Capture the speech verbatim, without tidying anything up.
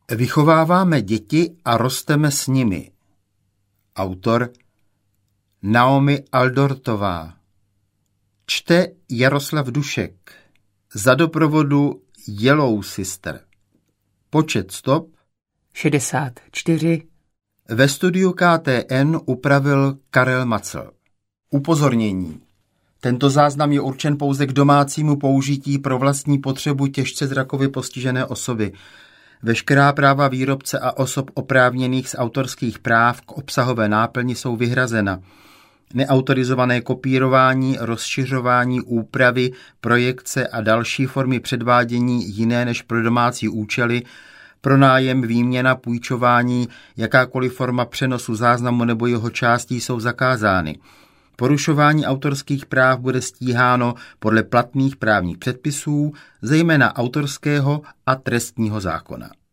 Vychováváme děti a rosteme s nimi. Autor Naomi Aldortová. Čte Jaroslav Dušek. Za doprovodu Yellow Sister. Počet stop šedesát čtyři. Ve studiu K T N upravil Karel Macl. Upozornění. Tento záznam je určen pouze k domácímu použití pro vlastní potřebu těžce zrakově postižené osoby. Veškerá práva výrobce a osob oprávněných z autorských práv k obsahové náplni jsou vyhrazena. Neautorizované kopírování, rozšiřování, úpravy, projekce a další formy předvádění jiné než pro domácí účely, pronájem, výměna, půjčování, jakákoliv forma přenosu záznamu nebo jeho částí jsou zakázány. Porušování autorských práv bude stíháno podle platných právních předpisů, zejména autorského a trestního zákona.